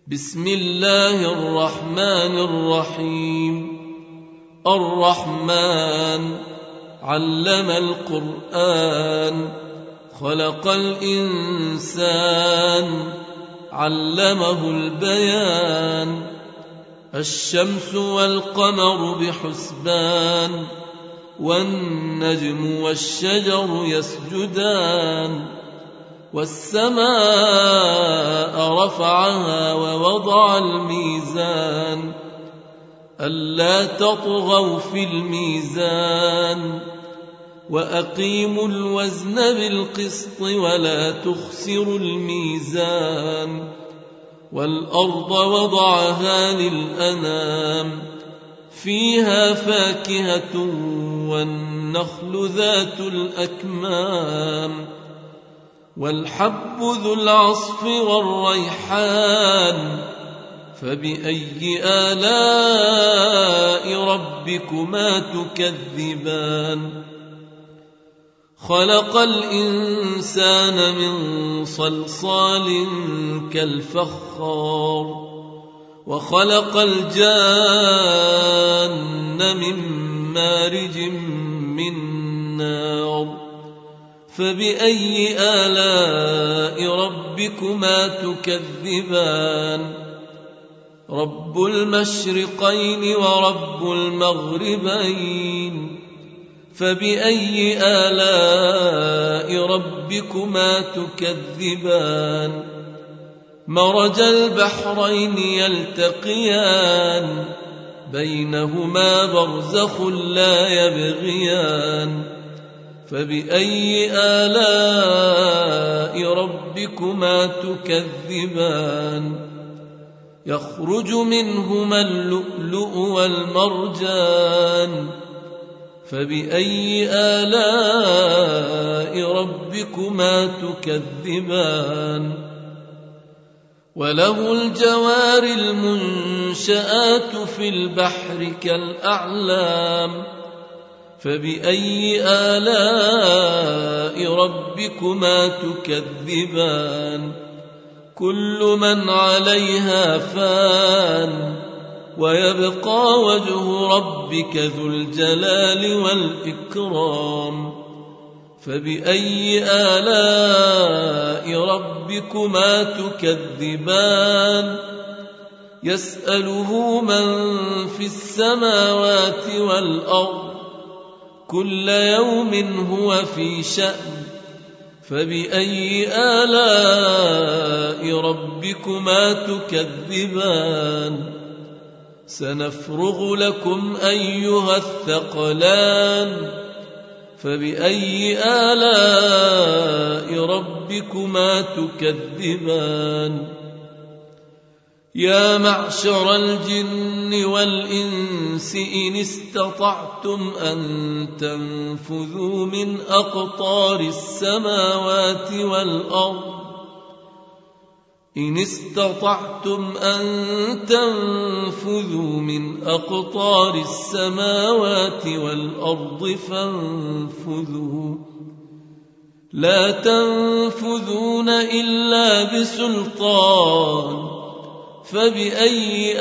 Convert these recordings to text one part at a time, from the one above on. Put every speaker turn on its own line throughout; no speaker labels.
بسم الله الرحمن الرحيم. الرحمن علم القرآن، خلق الإنسان، علمه البيان. الشمس والقمر بحسبان، والنجم والشجر يسجدان. والسماء رفعها ووضع الميزان، ألا تطغوا في الميزان، وأقيموا الوزن بالقسط ولا تخسروا الميزان. والأرض وضعها للأنام، فيها فاكهة والنخل ذات الأكمام، والحب ذو العصف والريحان. فبأي آلاء ربكما تكذبان؟ خلق الإنسان من صلصال كالفخار، وخلق الجان من مارج من نار. فبأي آلاء ربكما تكذبان؟ رب المشرقين ورب المغربين. فبأي آلاء ربكما تكذبان؟ مرج البحرين يلتقيان، بينهما برزخ لا يبغيان. فبأي آلاء ربكما تكذبان؟ يخرج منهما اللؤلؤ والمرجان. فبأي آلاء ربكما تكذبان؟ وله الجوار المنشآت في البحر كالأعلام. فبأي آلاء ربكما تكذبان؟ كل من عليها فان، ويبقى وجه ربك ذو الجلال والإكرام. فبأي آلاء ربكما تكذبان؟ يسأله من في السماوات والأرض، كل يوم هو في شأن. فبأي آلاء ربكما تكذبان؟ سنفرغ لكم أيها الثقلان. فبأي آلاء ربكما تكذبان؟ يا معشر الجن والإنس إن استطعتم أن تنفذوا من أقطار السماوات والأرض، إن استطعتم أن تنفذوا من أقطار السماوات والأرض فانفذوا، لا تنفذون إلا بسلطان. فبأي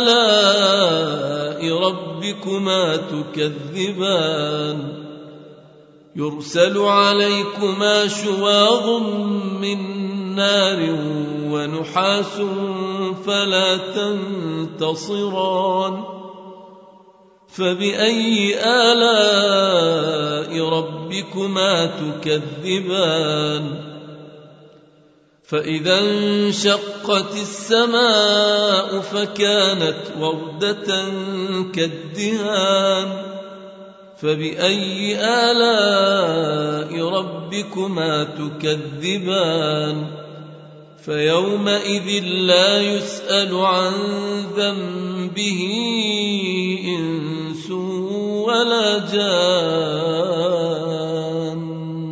آلاء ربكما تكذبان؟ يرسل عليكما شواظ من نار ونحاس فلا تنتصران. فبأي آلاء ربكما تكذبان؟ فإذا انشقت السماء فكانت وردة كالدهان. فبأي آلاء ربكما تكذبان؟ فيومئذ لا يسأل عن ذنبه إنس ولا جان.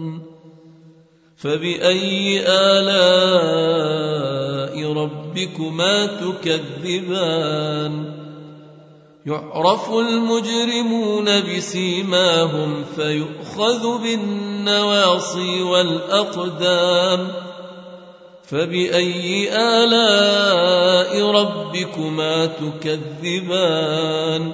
فبأي آلاء ربكما تكذبان؟ يعرف المجرمون بسيماهم فيؤخذ بالنواصي والأقدام. فبأي آلاء ربكما تكذبان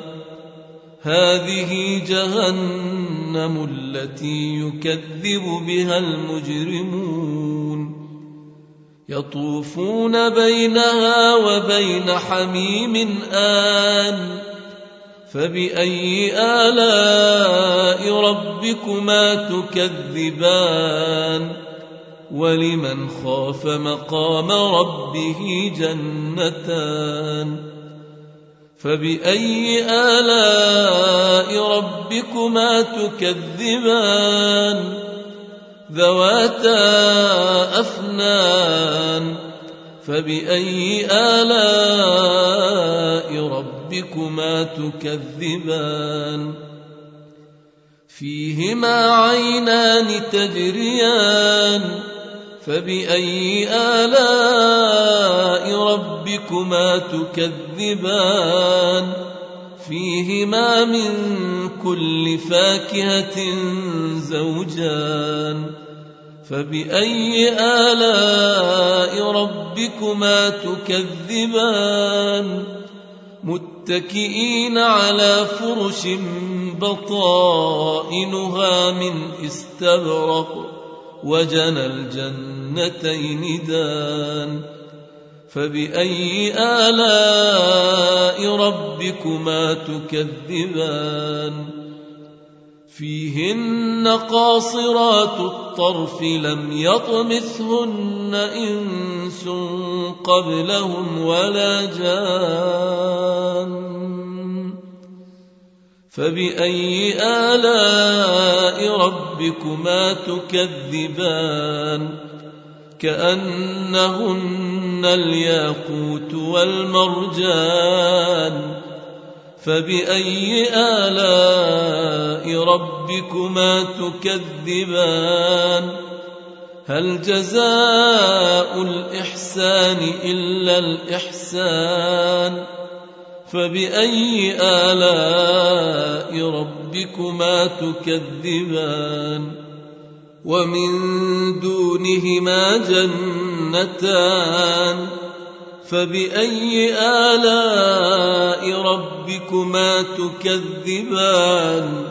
هذه جهنم التي يكذب بها المجرمون يطوفون بينها وبين حميم آن فبأي آلاء ربكما تكذبان ولمن خاف مقام ربه جنتان فبأي آلاء ربكما تكذبان ذواتا أفنان فبأي آلاء ربكما تكذبان فيهما عينان تجريان فبأي آلاء ربكما تكذبان فيهما من كل فاكهة زوجان فبأي آلاء ربكما تكذبان متكئين على فرش بطائنها من استبرق وجنى الجنتين دان فبأي آلاء ربكما تكذبان فيهن قاصرات الطرف لم يطمثهن إنس قبلهم ولا جان فبأي آلاء ربكما تكذبان كأنهن الياقوت والمرجان فبأي آلاء ربكما تكذبان هل جزاء الإحسان إلا الإحسان فبأي آلاء ربكما تكذبان ومن دونهما جنتان فبأي آلاء ربكما تكذبان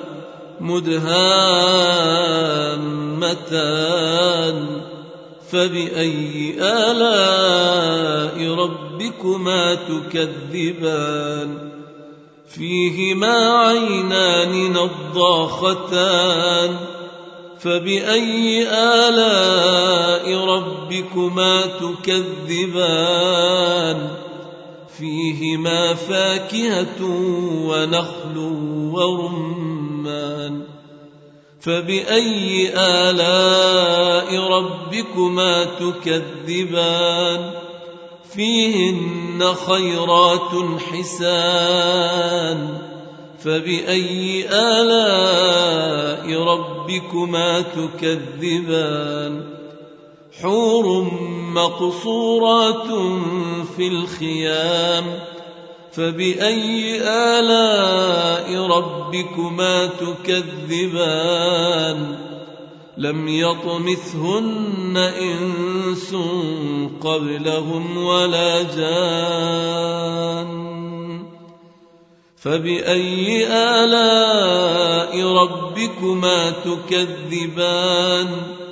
مدهامتان فبأي آلاء ربكما تكذبان فيهما عينان نضاختان فبأي آلاء ربكما تكذبان فيهما فاكهة ونخل ورمان فبأي آلاء ربكما تكذبان فيهن خيرات حسان فبأي آلاء ربكما تكذبان حور مقصورات في الخيام فبأي آلاء ربكما تكذبان لم يطمثهن إنس قبلهم ولا جان فبأي آلاء ربكما تكذبان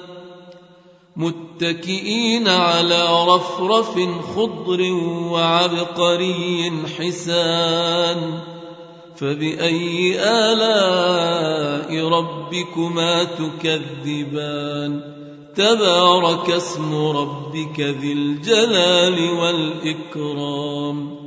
متكئين على رفرف خضر وعبقري حسان فبأي آلاء ربكما تكذبان تبارك اسم ربك ذي الجلال والإكرام